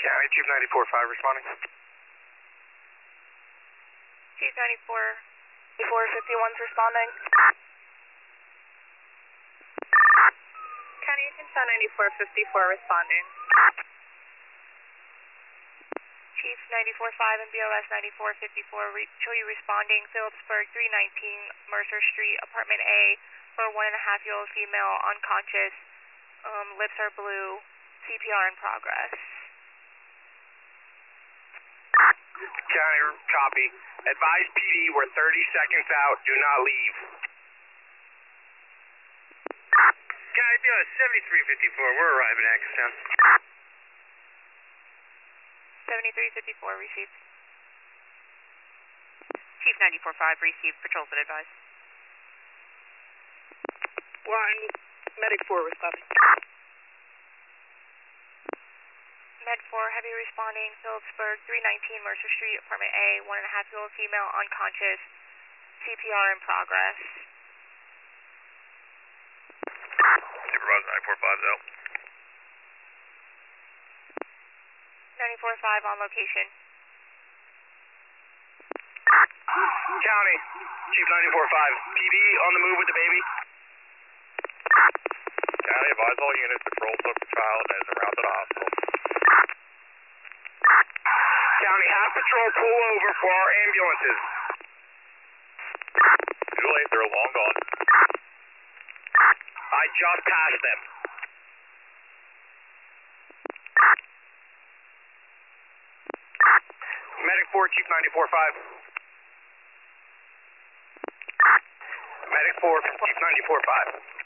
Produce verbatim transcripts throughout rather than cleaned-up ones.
County Chief ninety-four five responding. Chief ninety-four, ninety-four fifty-one's responding. County Agent Sean ninety-four fifty-four responding. Chief ninety-four five and B O S ninety-four fifty-four re show you responding. Phillipsburg three nineteen Mercer Street, apartment A, for one and a half year old female, unconscious, um, lips are blue, C P R in progress. County, copy. Advise P D, we're thirty seconds out, do not leave. County, B O S seventy-three fifty-four, we're arriving at Ackerstown. seventy-three fifty-four received. Chief ninety-four five received, patrols at advice. One, medic four responding. Med four, heavy responding, Phillipsburg three nineteen Mercer Street, apartment A, one and a half year old female, unconscious, C P R in progress. Supervisor ninety-four five out. ninety-four five on location. County, Chief ninety-four five, P D on the move with the baby. County, advise all units, patrol took the child and is around to the hospital. County, have patrol pull over for our ambulances. Too late, they're long gone. I just passed them. Medic four, Chief ninety-four five. Medic four, Chief ninety-four five.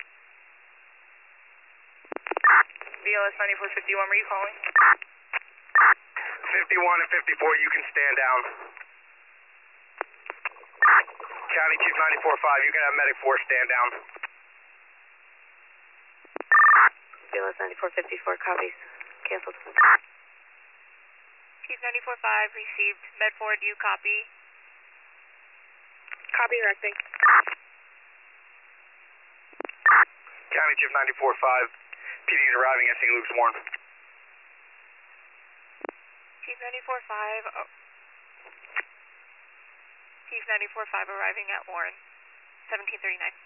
B O S ninety-four fifty-one, were you calling? fifty-one and fifty-four, you can stand down. County Chief ninety-four five, you can have Medic four stand down. B O S ninety-four fifty-four copies. Canceled. Chief ninety-four five received. Med four, do you copy? Copy directing. County Chief ninety-four five, P D is arriving at Saint Luke's Warren. Chief ninety-four five, oh. Chief ninety-four five arriving at Warren, seventeen thirty-nine.